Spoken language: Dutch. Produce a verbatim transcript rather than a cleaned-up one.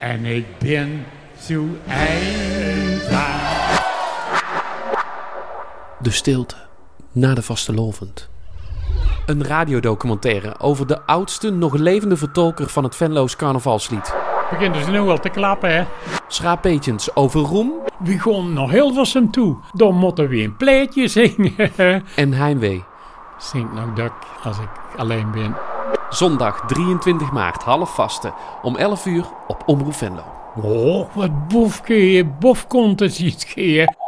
En ik ben zo eenzaam. De stilte na de vastelovend. Een radiodocumentaire over de oudste nog levende vertolker van het Venlo's carnavalslied. Begint dus nu al te klappen, hè? Schaapetjens over roem. We gaan nog Hilversum toe. Dan moeten we een pleetje zingen. En heimwee. Zingt nog dat als ik alleen ben. Zondag drieëntwintig maart, half vaste, om elf uur op Omroep Venlo. Oh, wat boefke, bofkonten ziet je.